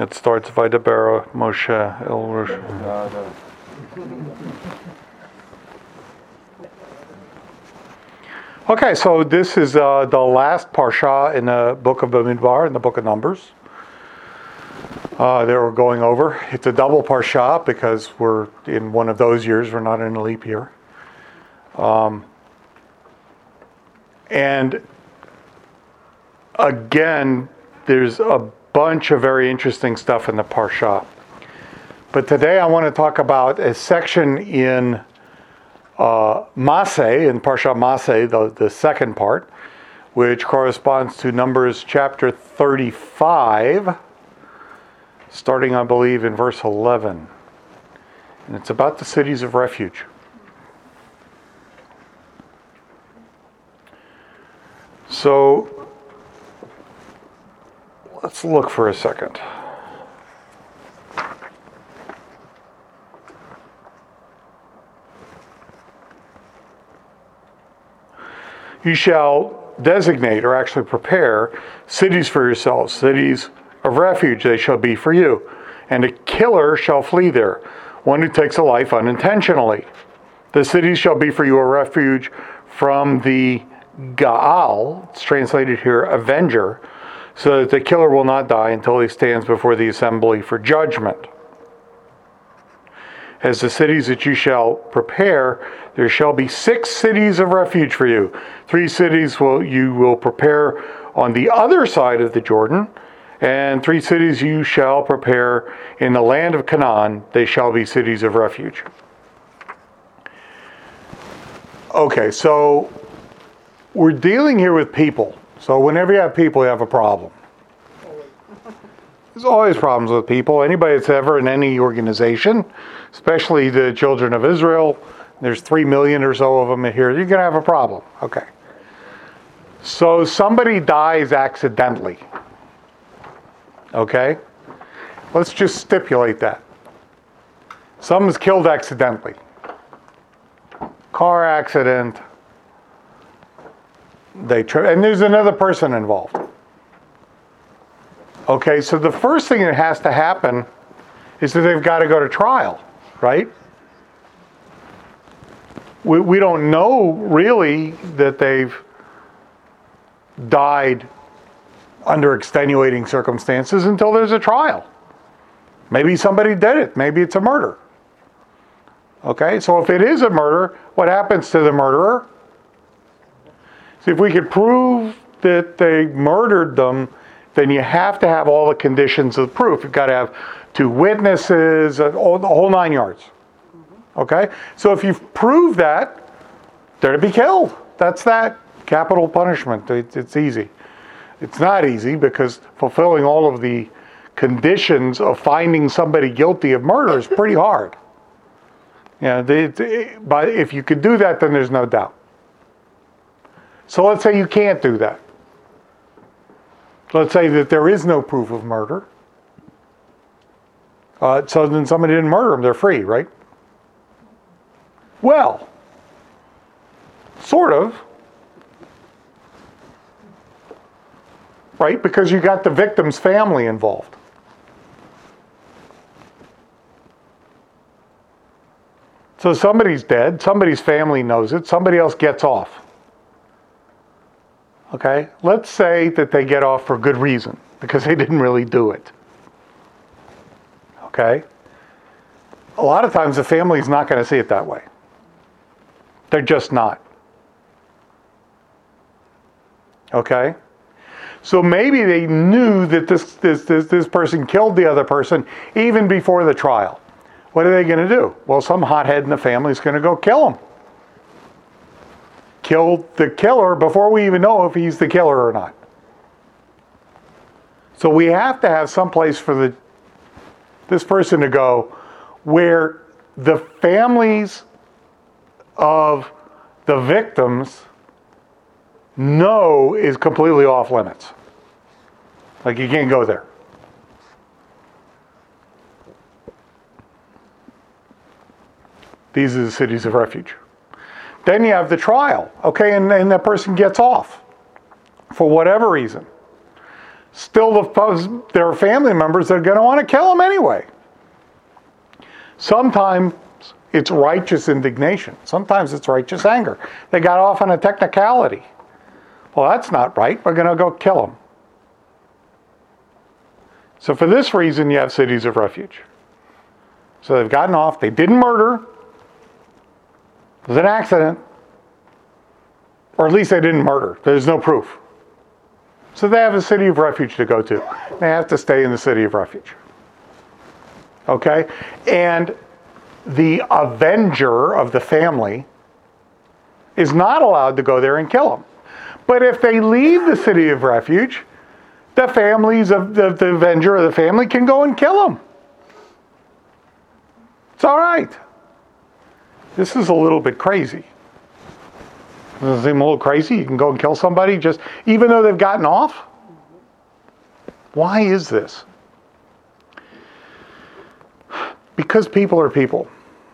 It starts Vaidabara Moshe El Rosh. Okay, so this is the last parsha in the book of Bamidbar, in the book of Numbers. That we're going over. It's a double parsha because we're in one of those years. We're not in a leap year. And again, there's a bunch of very interesting stuff in the parsha. But today I want to talk about a section in Maseh, in Parsha Maseh, the second part, which corresponds to Numbers chapter 35, starting, I believe, in verse 11. And it's about the cities of refuge. So, let's look for a second. You shall designate, or actually prepare, cities for yourselves, cities of refuge they shall be for you. And a killer shall flee there, one who takes a life unintentionally. The cities shall be for you a refuge from the Gaal, it's translated here, avenger, so that the killer will not die until he stands before the assembly for judgment. As the cities that you shall prepare, there shall be 6 cities of refuge for you. 3 cities you will prepare on the other side of the Jordan, and 3 cities you shall prepare in the land of Canaan. They shall be cities of refuge. Okay, so we're dealing here with people. So whenever you have people, you have a problem. There's always problems with people. Anybody that's ever in any organization, especially the children of Israel, there's 3 million or so of them here, you're going to have a problem. Okay. So somebody dies accidentally. Okay? Let's just stipulate that. Someone's killed accidentally. Car accident. And there's another person involved. Okay, so the first thing that has to happen is that they've got to go to trial, right? We don't know really that they've died under extenuating circumstances until there's a trial. Maybe somebody did it. Maybe it's a murder. Okay, so if it is a murder, what happens to the murderer? See, if we could prove that they murdered them, then you have to have all the conditions of proof. You've got to have 2 witnesses, the whole 9 yards. Okay? So if you've proved that, they're to be killed. That's that. Capital punishment. It's easy. It's not easy because fulfilling all of the conditions of finding somebody guilty of murder is pretty hard. Yeah, but if you could do that, then there's no doubt. So let's say you can't do that. Let's say that there is no proof of murder. So then somebody didn't murder them, they're free, right? Well, sort of. Right? Because you got the victim's family involved. So somebody's dead, somebody's family knows it, somebody else gets off. Okay, let's say that they get off for good reason, because they didn't really do it. Okay? A lot of times the family's not going to see it that way. They're just not. Okay? So maybe they knew that this person killed the other person even before the trial. What are they going to do? Well, some hothead in the family is going to go kill him. Kill the killer before we even know if he's the killer or not. So we have to have some place for this person to go where the families of the victims know is completely off limits. Like you can't go there. These are the cities of refuge. Then you have the trial, okay, and that person gets off for whatever reason. still there are family members that are going to want to kill them anyway. Sometimes it's righteous indignation. Sometimes it's righteous anger. They got off on a technicality. Well, that's not right. We're going to go kill them. So for this reason, you have cities of refuge. So they've gotten off. They didn't murder. It was an accident. Or at least they didn't murder. There's no proof. So they have a city of refuge to go to. They have to stay in the city of refuge. Okay? And the avenger of the family is not allowed to go there and kill them. But if they leave the city of refuge, the families of the avenger of the family can go and kill them. It's all right. This is a little bit crazy. Doesn't it seem a little crazy? You can go and kill somebody just even though they've gotten off? Why is this? Because people are people.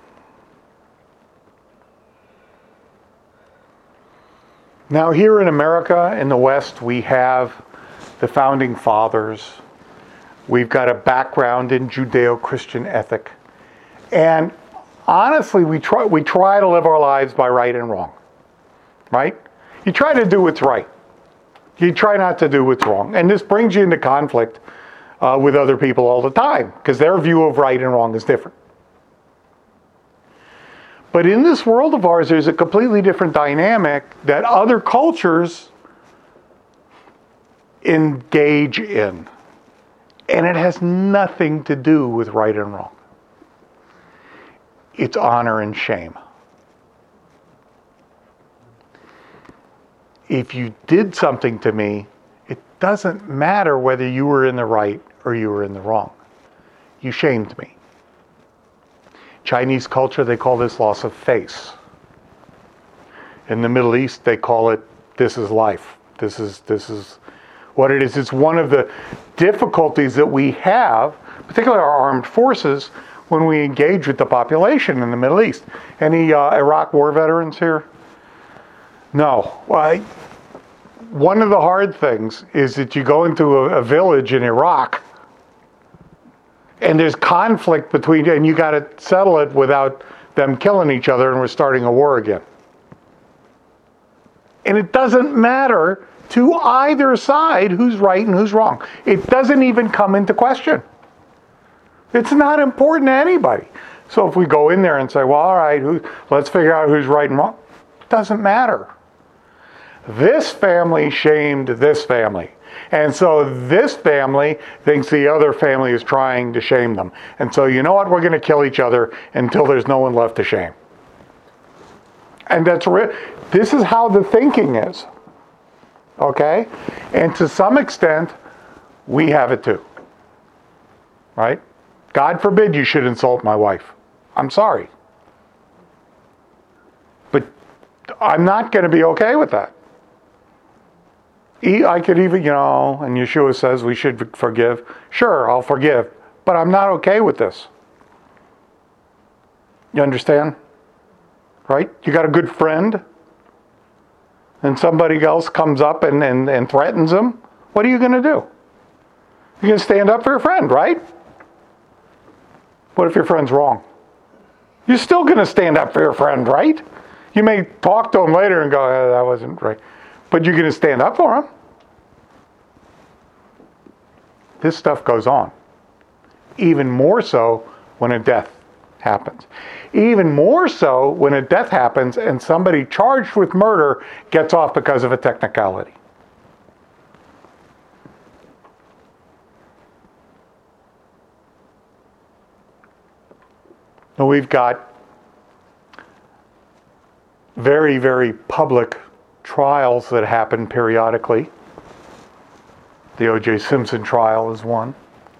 Now here in America, in the West, we have the Founding Fathers. We've got a background in Judeo-Christian ethic. And honestly, we try to live our lives by right and wrong. Right? You try to do what's right. You try not to do what's wrong. And this brings you into conflict with other people all the time because their view of right and wrong is different. But in this world of ours, there's a completely different dynamic that other cultures engage in. And it has nothing to do with right and wrong. It's honor and shame. If you did something to me, it doesn't matter whether you were in the right or you were in the wrong. You shamed me. Chinese culture, they call this loss of face. In the Middle East, they call it, this is life. This is what it is. It's one of the difficulties that we have, particularly our armed forces, when we engage with the population in the Middle East. Any Iraq war veterans here? No. One of the hard things is that you go into a village in Iraq and there's conflict between, and you got to settle it without them killing each other and we're starting a war again. And it doesn't matter to either side who's right and who's wrong. It doesn't even come into question. It's not important to anybody. So if we go in there and say, well, all right, let's figure out who's right and wrong. It doesn't matter. This family shamed this family. And so this family thinks the other family is trying to shame them. And so you know what? We're going to kill each other until there's no one left to shame. And this is how the thinking is. Okay? And to some extent, we have it too. Right? God forbid you should insult my wife. I'm sorry. But I'm not going to be okay with that. I could even, and Yeshua says we should forgive. Sure, I'll forgive. But I'm not okay with this. You understand? Right? You got a good friend, and somebody else comes up and threatens them. What are you going to do? You're going to stand up for your friend, right? What if your friend's wrong? You're still going to stand up for your friend, right? You may talk to him later and go, that wasn't right. But you're going to stand up for him. This stuff goes on. Even more so when a death happens. Even more so when a death happens and somebody charged with murder gets off because of a technicality. Now we've got very, very public trials that happen periodically. The O.J. Simpson trial is one.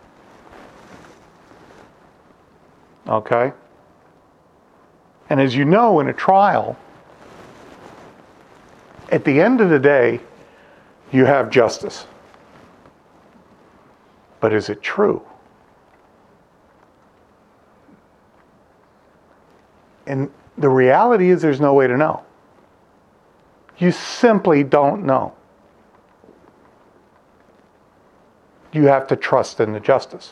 Okay? And as you know, in a trial, at the end of the day, you have justice. But is it true? And the reality is there's no way to know. You simply don't know. you have to trust in the justice.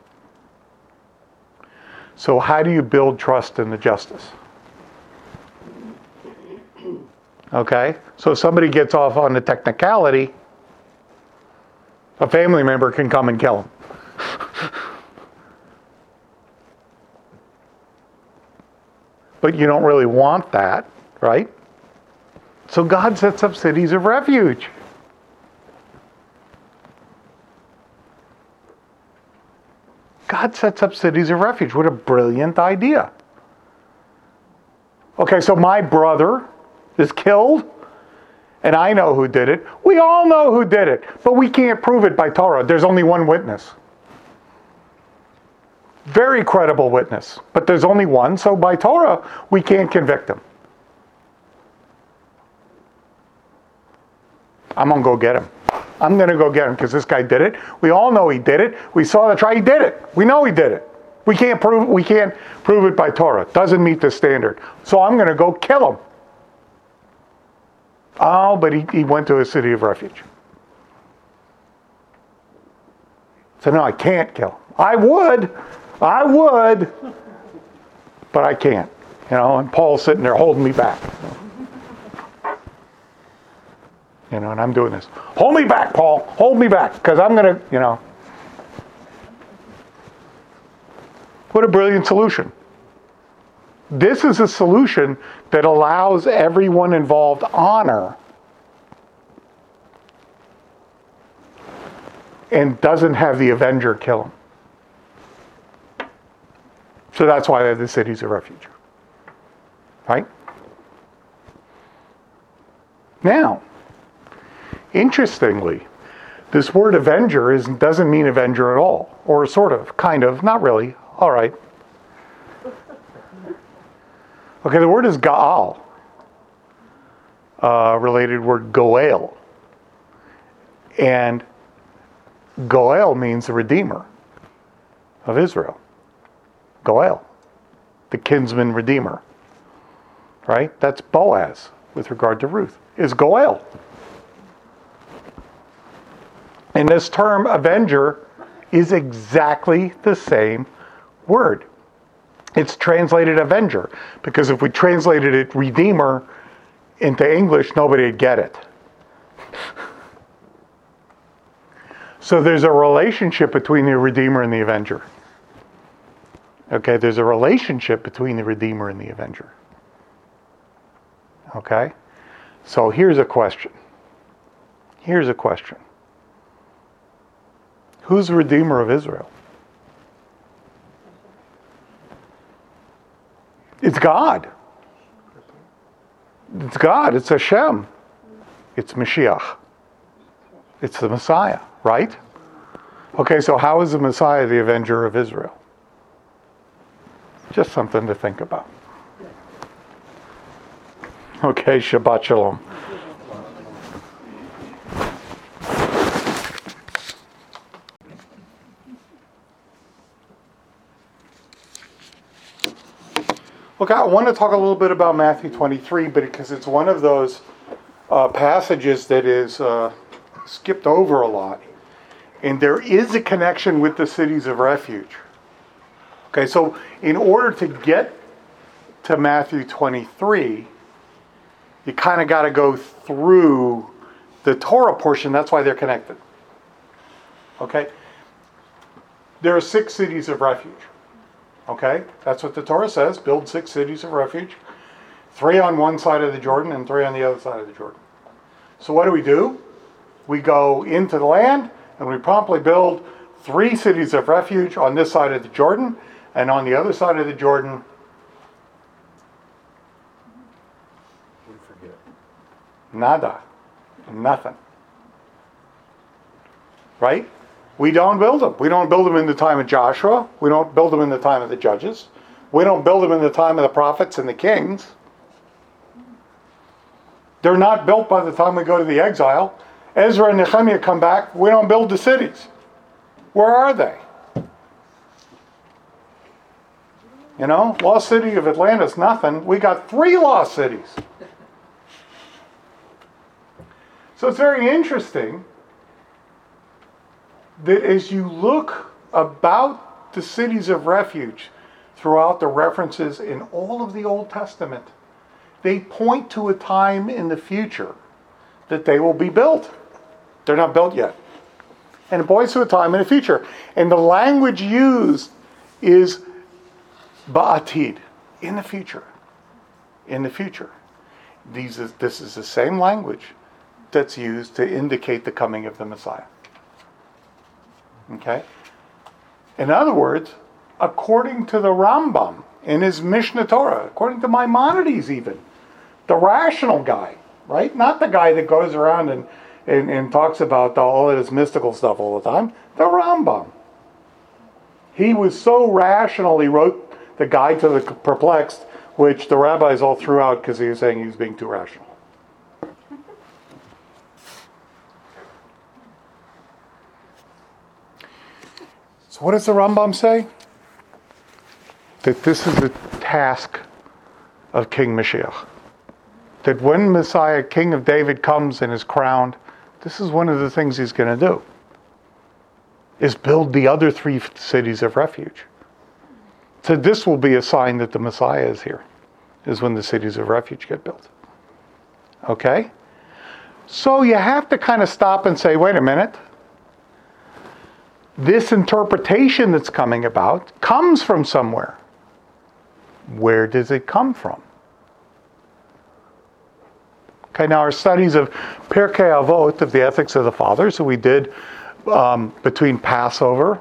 So how do you build trust in the justice? Okay? So if somebody gets off on the technicality, a family member can come and kill him. But you don't really want that, right? So God sets up cities of refuge. God sets up cities of refuge. What a brilliant idea. Okay, so my brother is killed, and I know who did it. We all know who did it, but we can't prove it by Torah. There's only one witness. Very credible witness, but there's only one, so by Torah, we can't convict him. I'm going to go get him. I'm going to go get him because this guy did it. We all know he did it. We saw the trial. He did it. We know he did it. We can't prove it by Torah. Doesn't meet the standard. So I'm going to go kill him. Oh, but he went to a city of refuge. So no, I can't kill him. I would, but I can't. And Paul's sitting there holding me back. And I'm doing this. Hold me back, Paul. Hold me back, because I'm going to, What a brilliant solution. This is a solution that allows everyone involved honor and doesn't have the avenger kill him. So that's why they have the cities of refuge. Right? Now, interestingly, this word avenger doesn't mean avenger at all. Or sort of, kind of, not really. All right. Okay, the word is Gaal. Related word Goel. And Goel means the Redeemer of Israel. Goel. The kinsman redeemer. Right? That's Boaz with regard to Ruth. Is Goel. And this term avenger is exactly the same word. It's translated avenger, because if we translated it redeemer into English, nobody would get it. So there's a relationship between the redeemer and the avenger. Okay, there's a relationship between the redeemer and the avenger. Okay? So here's a question. Who's the redeemer of Israel? It's God. It's God. It's Hashem. It's Mashiach. It's the Messiah, right? Okay, so how is the Messiah the avenger of Israel? Just something to think about. Okay, Shabbat Shalom. Okay, I want to talk a little bit about Matthew 23, because it's one of those passages that is skipped over a lot. And there is a connection with the cities of refuge. Okay, so in order to get to Matthew 23, you kind of got to go through the Torah portion. That's why they're connected. Okay? There are 6 cities of refuge. Okay? That's what the Torah says. Build 6 cities of refuge. 3 on one side of the Jordan and 3 on the other side of the Jordan. So what do? We go into the land and we promptly build 3 cities of refuge on this side of the Jordan, and on the other side of the Jordan, we forget. Nada. Nothing. Right? We don't build them. We don't build them in the time of Joshua. We don't build them in the time of the judges. We don't build them in the time of the prophets and the kings. They're not built by the time we go to the exile. Ezra and Nehemiah come back. We don't build the cities. Where are they? Lost city of Atlanta's nothing. We got 3 lost cities. So it's very interesting that as you look about the cities of refuge throughout the references in all of the Old Testament, they point to a time in the future that they will be built. They're not built yet. And it points to a time in the future. And the language used is ba'atid, in the future. In the future. This is the same language that's used to indicate the coming of the Messiah. Okay? In other words, according to the Rambam in his Mishneh Torah, according to Maimonides even, the rational guy, right? Not the guy that goes around and talks about all of this mystical stuff all the time. The Rambam. He was so rational, he wrote the Guide to the Perplexed, which the rabbis all threw out because he was saying he was being too rational. So what does the Rambam say? That this is the task of King Mashiach. That when Messiah, King of David, comes and is crowned, this is one of the things he's going to do, is build the other 3 cities of refuge. So this will be a sign that the Messiah is here, is when the cities of refuge get built. Okay? So you have to kind of stop and say, wait a minute. This interpretation that's coming about comes from somewhere. Where does it come from? Okay, now our studies of Pirkei Avot, of the Ethics of the Fathers, that we did between Passover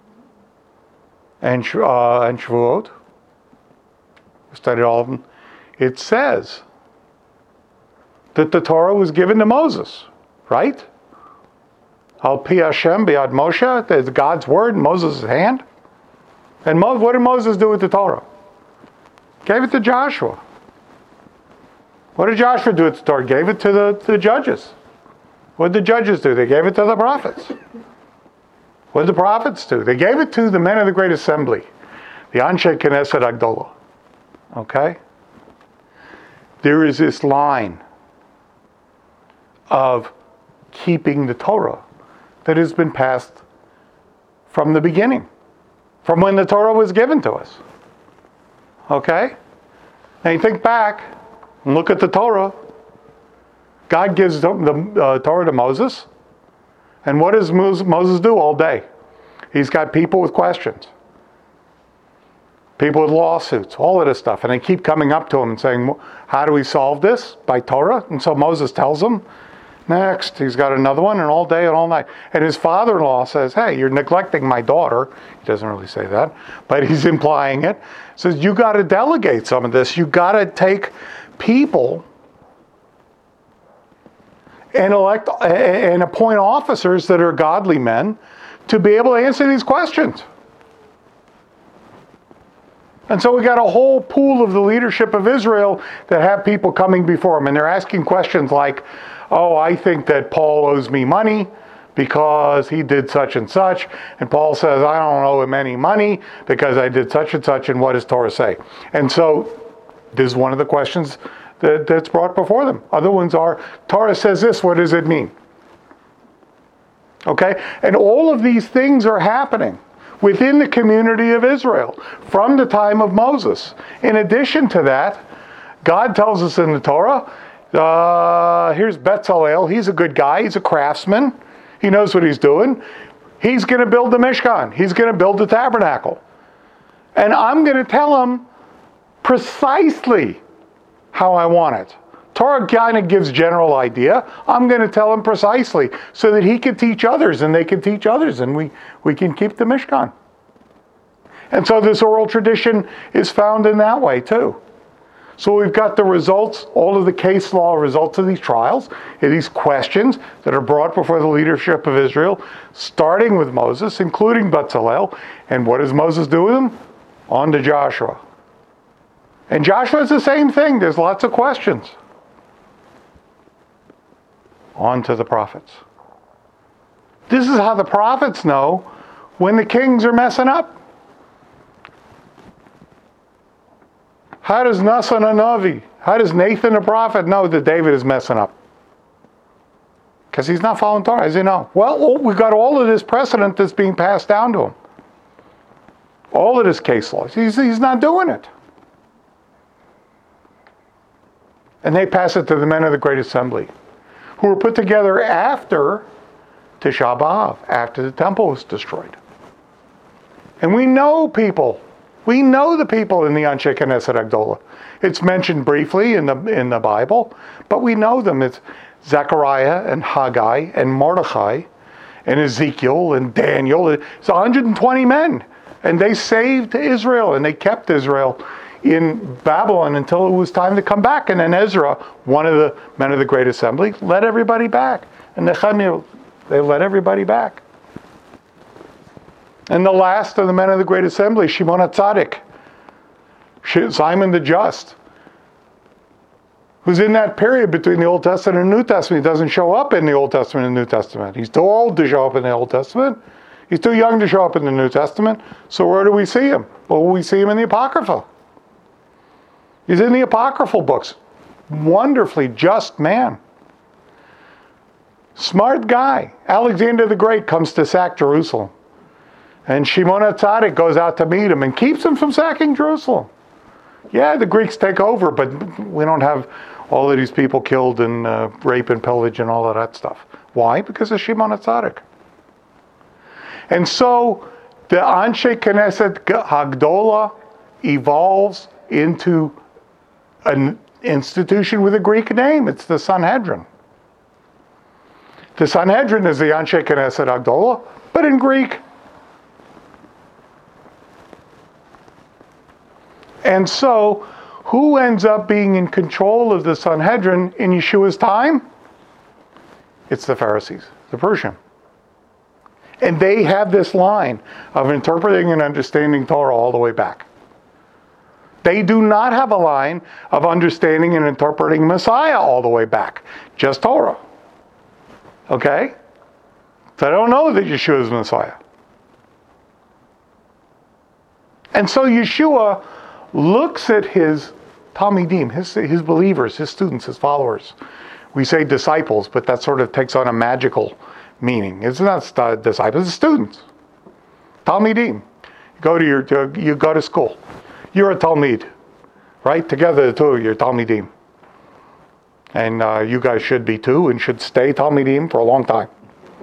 and Shavuot, we studied all of them. It says that the Torah was given to Moses, right? Al Pi Hashem Biad Moshe, that's God's word in Moses' hand. And what did Moses do with the Torah? Gave it to Joshua. What did Joshua do with the Torah? Gave it to the judges. What did the judges do? They gave it to the prophets. What did the prophets do? They gave it to the men of the Great Assembly, the Anshe Knesset Agdolah. Okay? There is this line of keeping the Torah that has been passed from the beginning, from when the Torah was given to us. Okay? Now you think back and look at the Torah. God gives the Torah to Moses. And what does Moses do all day? He's got people with questions. People with lawsuits, all of this stuff. And they keep coming up to him and saying, how do we solve this? By Torah? And so Moses tells them. Next, he's got another one, and all day and all night. And his father-in-law says, hey, you're neglecting my daughter. He doesn't really say that, but he's implying it. Says, you got to delegate some of this. You got to take people and elect and appoint officers that are godly men to be able to answer these questions. And so we got a whole pool of the leadership of Israel that have people coming before them, and they're asking questions like, oh, I think that Paul owes me money because he did such and such. And Paul says, I don't owe him any money because I did such and such, and what does Torah say? And so this is one of the questions that's brought before them. Other ones are, Torah says this, what does it mean? Okay? And all of these things are happening within the community of Israel from the time of Moses. In addition to that, God tells us in the Torah, here's Bezalel. He's a good guy. He's a craftsman. He knows what he's doing. He's going to build the Mishkan. He's going to build the tabernacle. And I'm going to tell him precisely how I want it. Torah kind of gives general idea. I'm going to tell him precisely so that he can teach others and they can teach others and we can keep the Mishkan. And so this oral tradition is found in that way too. So we've got the results, all of the case law results of these trials, these questions that are brought before the leadership of Israel, starting with Moses, including Bezalel. And what does Moses do with them? On to Joshua. And Joshua is the same thing. There's lots of questions. On to the prophets. This is how the prophets know when the kings are messing up. How does Nathan the prophet know that David is messing up? Because he's not following Torah. As you know. Well, we've got all of this precedent that's being passed down to him. All of this case law. He's not doing it. And they pass it to the men of the Great Assembly, who were put together after Tisha B'Av, after the temple was destroyed. And we know people. We know the people in the Anshe Knesset Agdola. It's mentioned briefly in the Bible, but we know them. It's Zechariah and Haggai and Mordechai and Ezekiel and Daniel. It's 120 men. And they saved Israel, and they kept Israel in Babylon until it was time to come back. And then Ezra, one of the men of the Great Assembly, led everybody back. And Nehemiah, they led everybody back. And the last of the men of the Great Assembly, Shimon HaTzadik, Simon the Just, who's in that period between the Old Testament and the New Testament. He doesn't show up in the Old Testament and the New Testament. He's too old to show up in the Old Testament. He's too young to show up in the New Testament. So where do we see him? Well, we see him in the Apocrypha. He's in the Apocryphal books. Wonderfully just man. Smart guy. Alexander the Great comes to sack Jerusalem. And Shimon HaTzadik goes out to meet him and keeps him from sacking Jerusalem. Yeah, the Greeks take over, but we don't have all of these people killed and rape and pillage and all of that stuff. Why? Because of Shimon HaTzadik. And so the Anshe Knesset Hagdola evolves into an institution with a Greek name. It's the Sanhedrin. The Sanhedrin is the Anshe Knesset Hagdola, but in Greek. And so, who ends up being in control of the Sanhedrin in Yeshua's time? It's the Pharisees, the Persian. And they have this line of interpreting and understanding Torah all the way back. They do not have a line of understanding and interpreting Messiah all the way back. Just Torah. Okay? So I don't know that Yeshua is Messiah. And so Yeshua looks at his Talmidim, his believers, his students, his followers. We say disciples, but that sort of takes on a magical meaning. It's not disciples, it's students. Talmidim. You go to school. You're a Talmid, right? Together the two of you are Talmidim. And you guys should be too, and should stay Talmidim for a long time.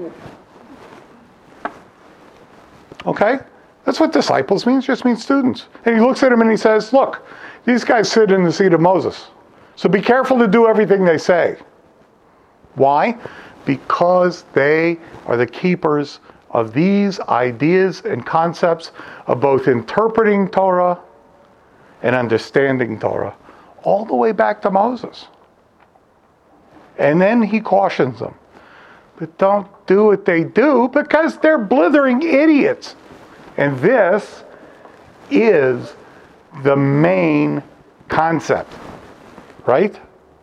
Okay? That's what disciples means, just means students. And he looks at them and he says, look, these guys sit in the seat of Moses. So be careful to do everything they say. Why? Because they are the keepers of these ideas and concepts of both interpreting Torah and understanding Torah, all the way back to Moses. And then he cautions them. But don't do what they do because they're blithering idiots. And this is the main concept, right?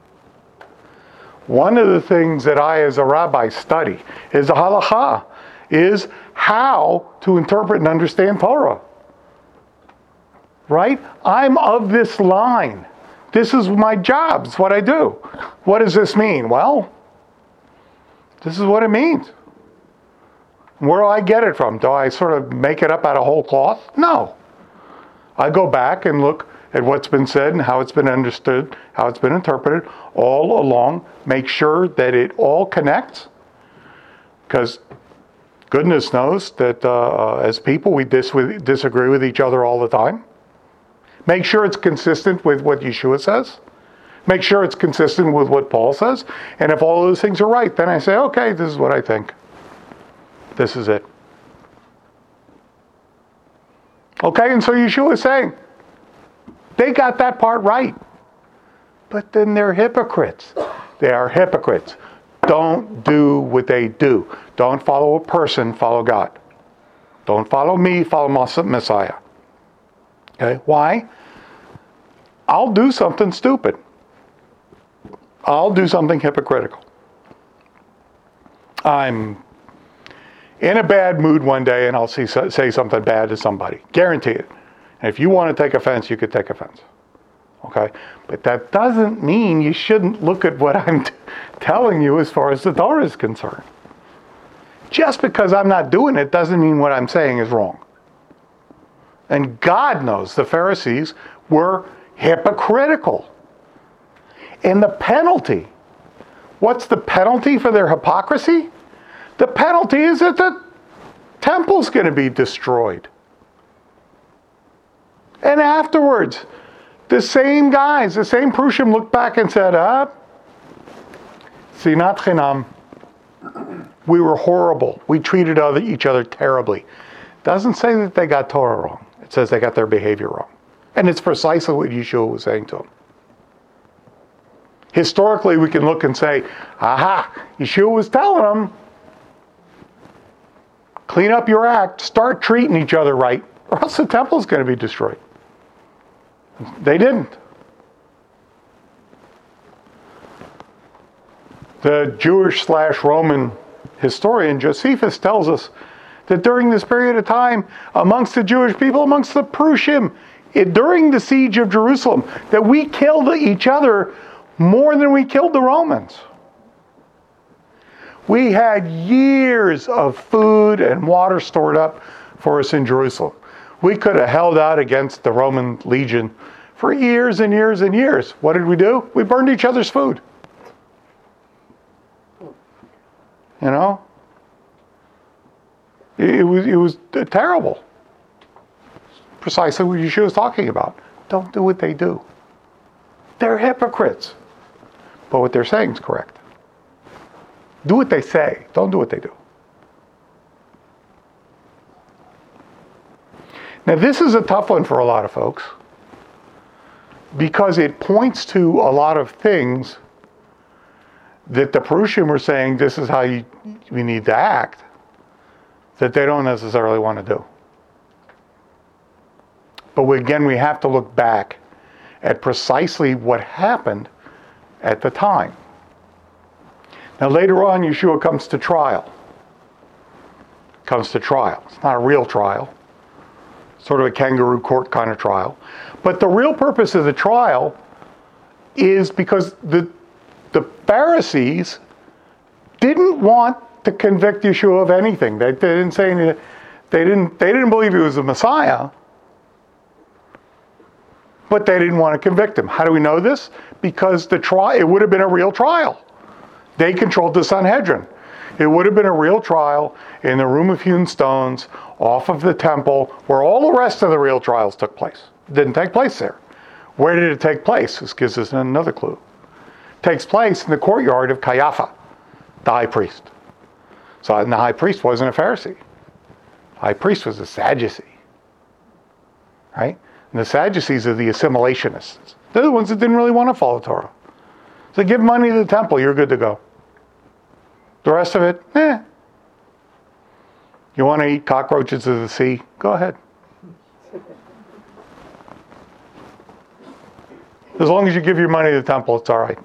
One of the things that I, as a rabbi, study is the halakha, is how to interpret and understand Torah. Right? I'm of this line. This is my job. It's what I do. What does this mean? Well, this is what it means. Where do I get it from? Do I sort of make it up out of whole cloth? No. I go back and look at what's been said and how it's been understood, how it's been interpreted all along. Make sure that it all connects. Because goodness knows that as people, we disagree with each other all the time. Make sure it's consistent with what Yeshua says. Make sure it's consistent with what Paul says. And if all those things are right, then I say, okay, this is what I think. This is it. Okay, and so Yeshua is saying, they got that part right. But then they're hypocrites. They are hypocrites. Don't do what they do. Don't follow a person, follow God. Don't follow me, follow Messiah. Okay, why? I'll do something stupid. I'll do something hypocritical. I'm in a bad mood one day and I'll say something bad to somebody. Guarantee it. And if you want to take offense, you could take offense. Okay? But that doesn't mean you shouldn't look at what I'm telling you as far as the Torah is concerned. Just because I'm not doing it doesn't mean what I'm saying is wrong. And God knows the Pharisees were hypocritical. And the penalty, what's the penalty for their hypocrisy? The penalty is that the temple's going to be destroyed. And afterwards, the same guys, the same Prushim looked back and said, Sinat Chinam, we were horrible. We treated each other terribly. Doesn't say that they got Torah wrong. It says they got their behavior wrong. And it's precisely what Yeshua was saying to them. Historically, we can look and say, aha, Yeshua was telling them, clean up your act, start treating each other right, or else the temple is going to be destroyed. They didn't. The Jewish/Roman historian Josephus tells us that during this period of time, amongst the Jewish people, amongst the Prushim, during the siege of Jerusalem, that we killed each other more than we killed the Romans. We had years of food and water stored up for us in Jerusalem. We could have held out against the Roman legion for years and years and years. What did we do? We burned each other's food. You know? It was terrible. Precisely what Yeshua was talking about. Don't do what they do. They're hypocrites. But what they're saying is correct. Do what they say. Don't do what they do. Now this is a tough one for a lot of folks because it points to a lot of things that the Prushim were saying this is how we need to act that they don't necessarily want to do. But again, we have to look back at precisely what happened at the time. Now later on, Yeshua comes to trial. It's not a real trial. Sort of a kangaroo court kind of trial. But the real purpose of the trial is because the Pharisees didn't want to convict Yeshua of anything. They didn't say anything. They didn't believe he was the Messiah. But they didn't want to convict him. How do we know this? Because it would have been a real trial. They controlled the Sanhedrin. It would have been a real trial in the room of hewn stones off of the temple where all the rest of the real trials took place. It didn't take place there. Where did it take place? This gives us another clue. It takes place in the courtyard of Caiaphas, the high priest. So the high priest wasn't a Pharisee. The high priest was a Sadducee. Right? And the Sadducees are the assimilationists. They're the ones that didn't really want to follow Torah. So give money to the temple, you're good to go. The rest of it, You want to eat cockroaches of the sea? Go ahead. As long as you give your money to the temple, it's all right.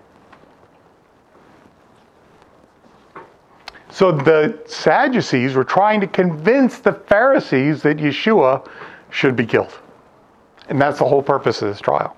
So the Sadducees were trying to convince the Pharisees that Yeshua should be killed. And that's the whole purpose of this trial.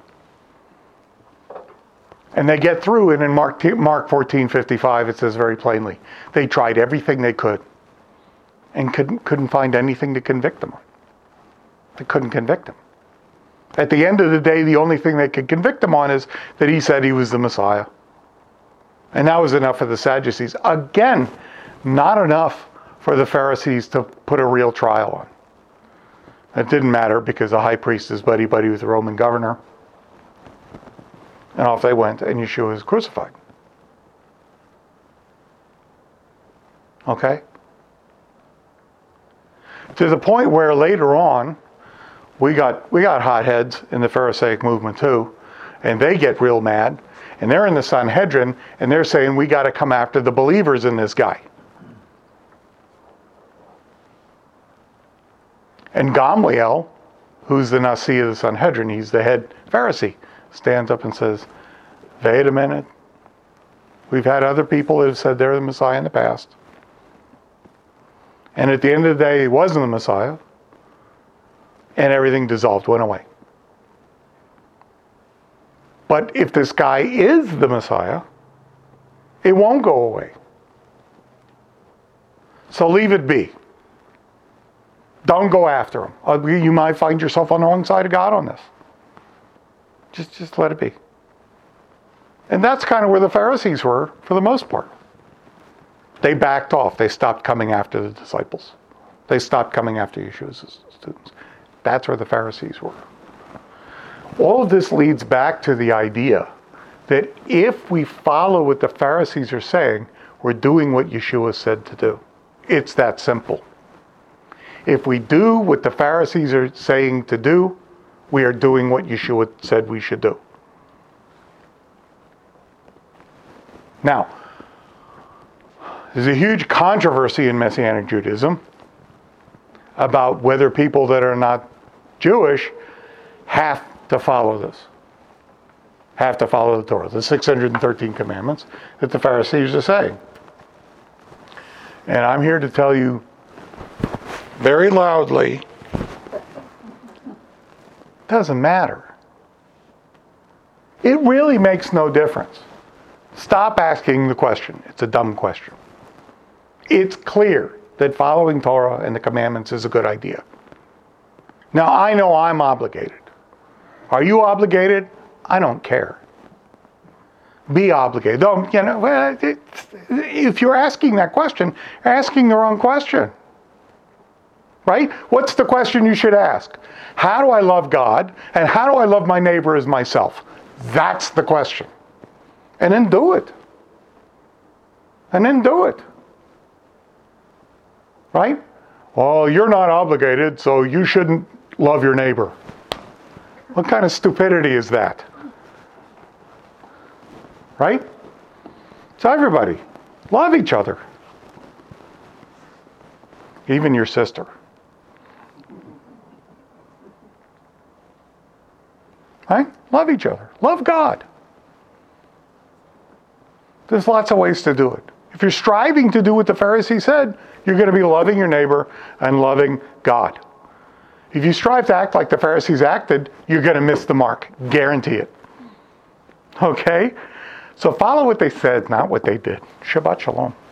And they get through it in Mark 14:55, it says very plainly. They tried everything they could and couldn't find anything to convict them on. They couldn't convict him. At the end of the day, the only thing they could convict him on is that he said he was the Messiah. And that was enough for the Sadducees. Again, not enough for the Pharisees to put a real trial on. It didn't matter because the high priest is buddy-buddy with the Roman governor. And off they went, and Yeshua was crucified. Okay? To the point where later on, we got hotheads in the Pharisaic movement too, and they get real mad, and they're in the Sanhedrin, and they're saying we got to come after the believers in this guy. And Gamliel, who's the Nasi of the Sanhedrin, he's the head Pharisee, stands up and says, wait a minute. We've had other people that have said they're the Messiah in the past. And at the end of the day, he wasn't the Messiah. And everything dissolved, went away. But if this guy is the Messiah, it won't go away. So leave it be. Don't go after him. You might find yourself on the wrong side of God on this. Just let it be. And that's kind of where the Pharisees were for the most part. They backed off. They stopped coming after the disciples. They stopped coming after Yeshua's students. That's where the Pharisees were. All of this leads back to the idea that if we follow what the Pharisees are saying, we're doing what Yeshua said to do. It's that simple. If we do what the Pharisees are saying to do, we are doing what Yeshua said we should do. Now, there's a huge controversy in Messianic Judaism about whether people that are not Jewish have to follow this. Have to follow the Torah, the 613 commandments that the Pharisees are saying. And I'm here to tell you very loudly, doesn't matter. It really makes no difference. Stop asking the question. It's a dumb question. It's clear that following Torah and the commandments is a good idea. Now, I know I'm obligated. Are you obligated? I don't care. Be obligated. Don't, if you're asking that question, you're asking the wrong question. Right? What's the question you should ask? How do I love God? And how do I love my neighbor as myself? That's the question. And then do it. And then do it. Right? Well, you're not obligated, so you shouldn't love your neighbor. What kind of stupidity is that? Right? So everybody, love each other. Even your sister. Right? Love each other. Love God. There's lots of ways to do it. If you're striving to do what the Pharisee said, you're going to be loving your neighbor and loving God. If you strive to act like the Pharisees acted, you're going to miss the mark. Guarantee it. Okay? So follow what they said, not what they did. Shabbat Shalom.